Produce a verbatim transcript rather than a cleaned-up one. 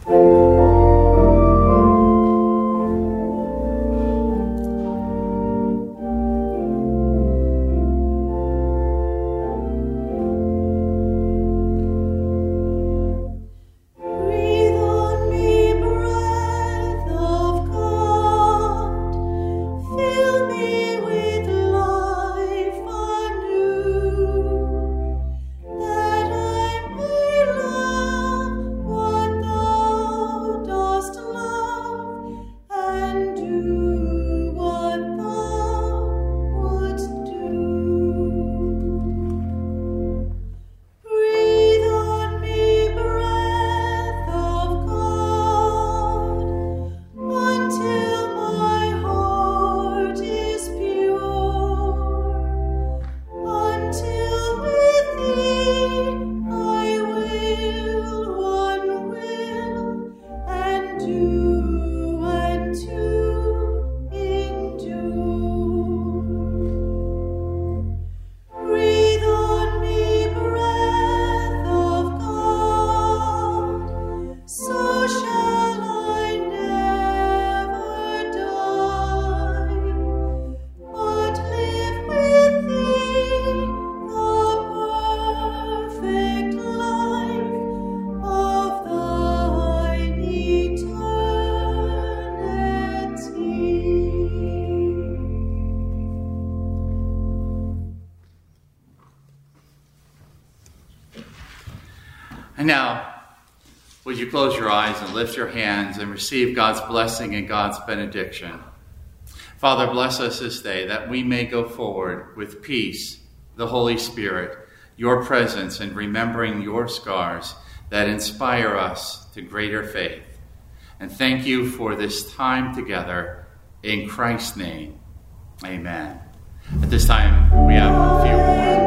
And now, would you close your eyes and lift your hands and receive God's blessing and God's benediction. Father, bless us this day that we may go forward with peace, the Holy Spirit, your presence, and remembering your scars that inspire us to greater faith. And thank you for this time together. In Christ's name, amen. At this time, we have a few more